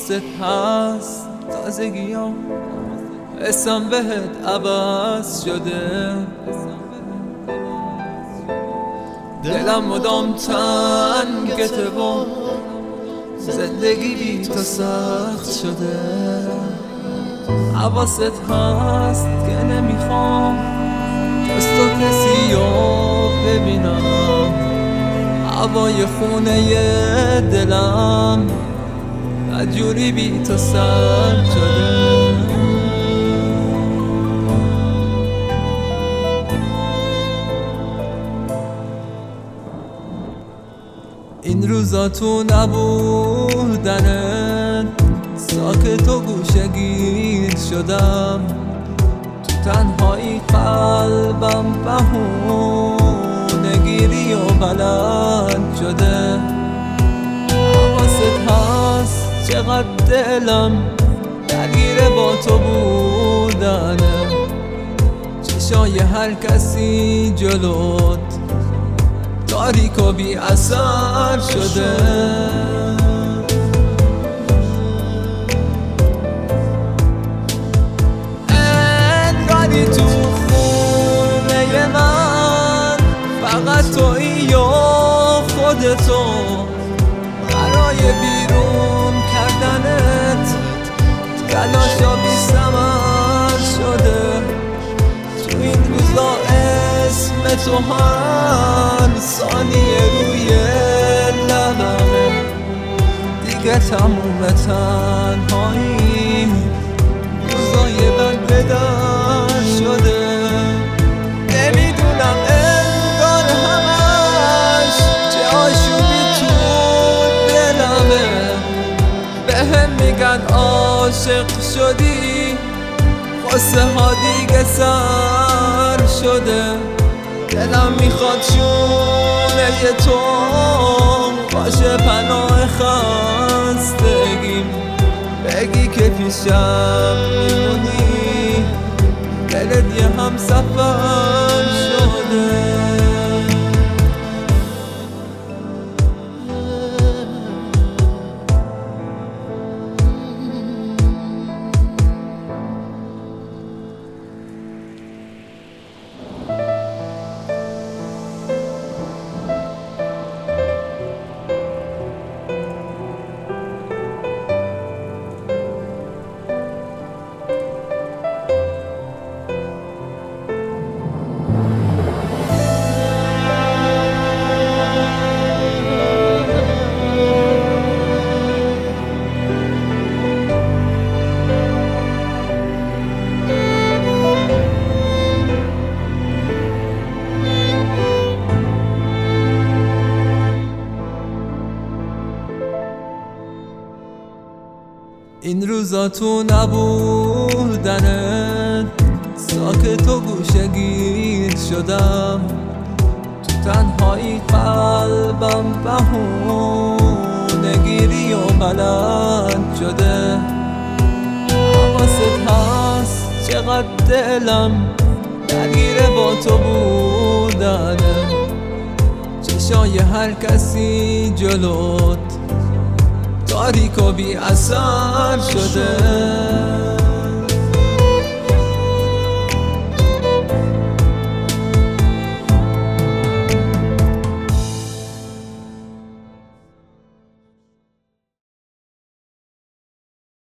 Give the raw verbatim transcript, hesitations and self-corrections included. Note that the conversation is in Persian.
حواست هست تازگیام اسم بهت عوض شده، دلم مدام تنگته و زندگی بی تو سخت شده. حواست هست که نمیخوام جز تو کسی رو ببینم، هوای خونه دلم نجوری بی تو سرد شده. این روزا تو نبودنت ساکت و گوشه‌گیر شدم، تو تنهایی قلبم بهونه‌گیری و بلند شده. حواست هست چقدر دلم درگیره با تو بودنه، چشای هر کسی جلوت تاریک و بی اثر شده. انگاری تو خونه من فقط تویی و خودتو، برای بیرون کردنت تلاشا بی ثمر شده. تو این روزا اسم تو هر ثانیه روی لبمه، دیگه تموم تنهاییم، روزای بد به در شده. نمیدونم انگار همش چه آشوبی تو دلمه، بهم میگن عاشق شدی، قصه ها دیگه سر شده. دلم میخواد شونه تو باشه پناه خستگیم، بگی که پیشم میمونی، دلت یه همسفر شده. این روزا تو نبودنت ساکت و گوشه‌گیر شدم، تو تنهایی قلبم بهونه‌گیری و بلند شده. حواست هست چقدر دلم درگیره با تو بودنه، چشای هر کسی جلوت تاریک و بی اثر شده.